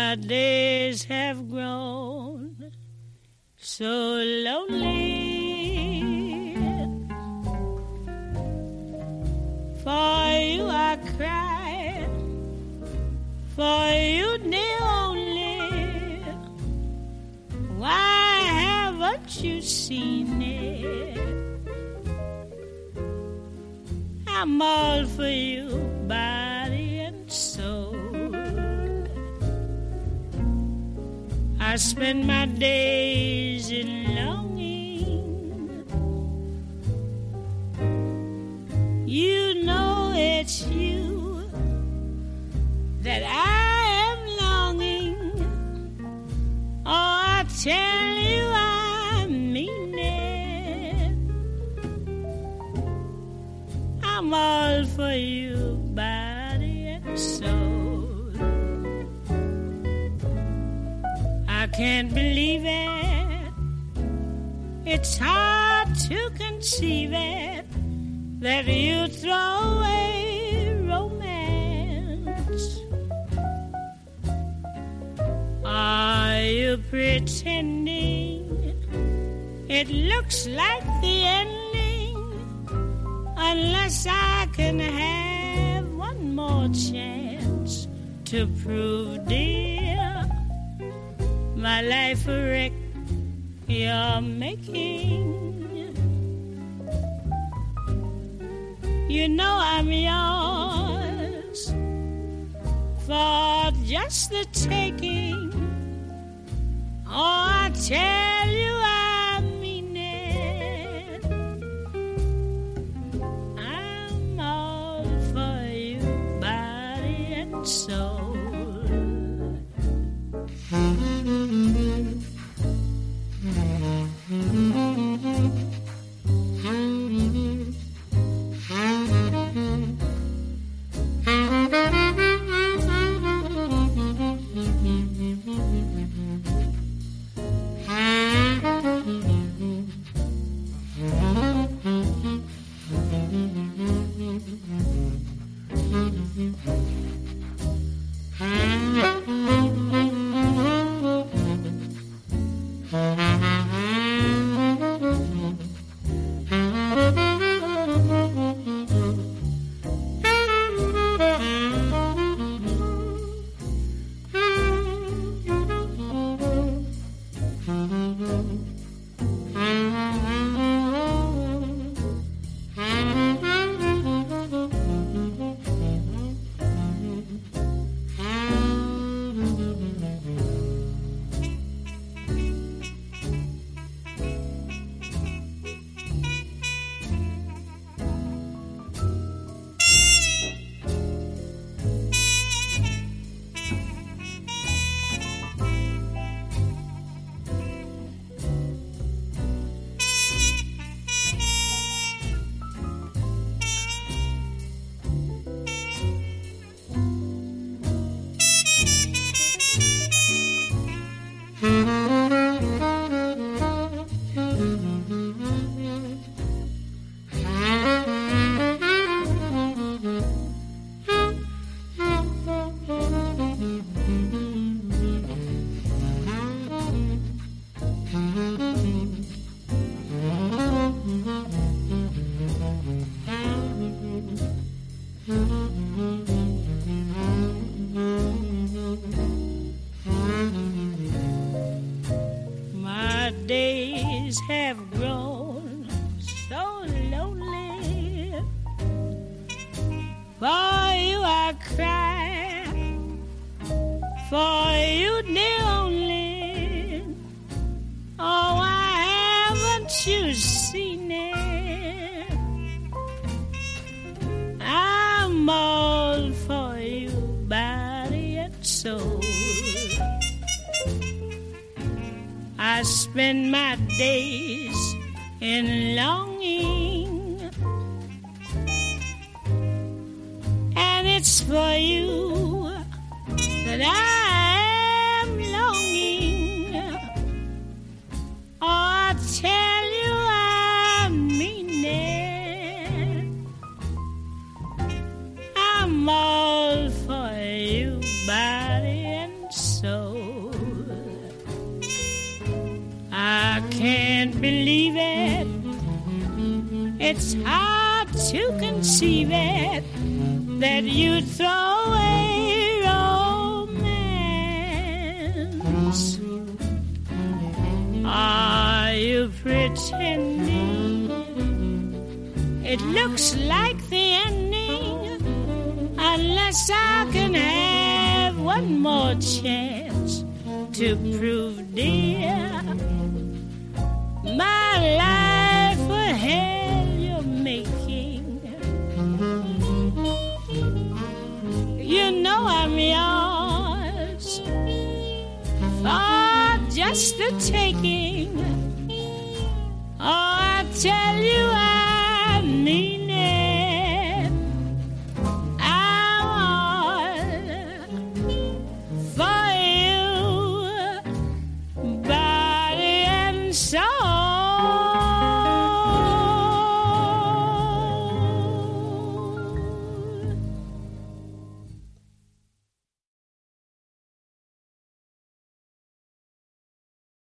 My days have grown so lonely. For you I cry, for you the only. Why haven't you seen it? I'm all for you, body and soul. I spend my days in longing. You know it's you that I am longing. Oh, I tell you I mean it. I'm all for you, body and soul. I can't believe it. It's hard to conceive it that you throw away romance. Are you pretending it looks like the ending? Unless I can have one more chance to prove, dear, my life a wreck you're making. You know I'm yours for just the taking. Oh, I tell you I mean it. I'm all for you, body and soul. Days have grown so lonely. For you I cry, for you the only. Oh, why haven't you seen it? I'm all for you, body and soul. I spend my days in longing, and it's for you that I am longing. Oh, I tell you I mean it. I'm all for you, body and soul. it's hard to conceive it that you'd throw away romance. Are you pretending it looks like the ending? Unless I can have one more chance to prove, dear, my life a hell you're making. You know I'm yours for just the taking. Oh, I tell you